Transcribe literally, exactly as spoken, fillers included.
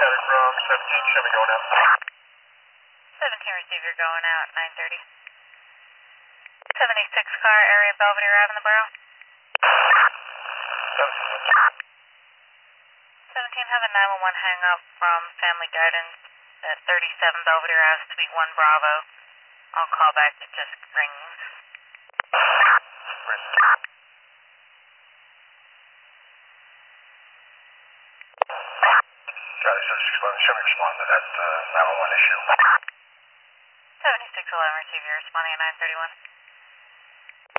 Static from seventeen, show me going out. seventeen receiver going out, nine thirty. seventy-six car, area Belvedere Ave in the borough. seventeen, have a nine one one hang up from Family Gardens at thirty-seven Belvedere Ave, Suite one Bravo. I'll call back, it just rings. Got it, six eleven, show me respond to that uh, nine one one issue. seventy-six eleven receiver responding at nine thirty-one.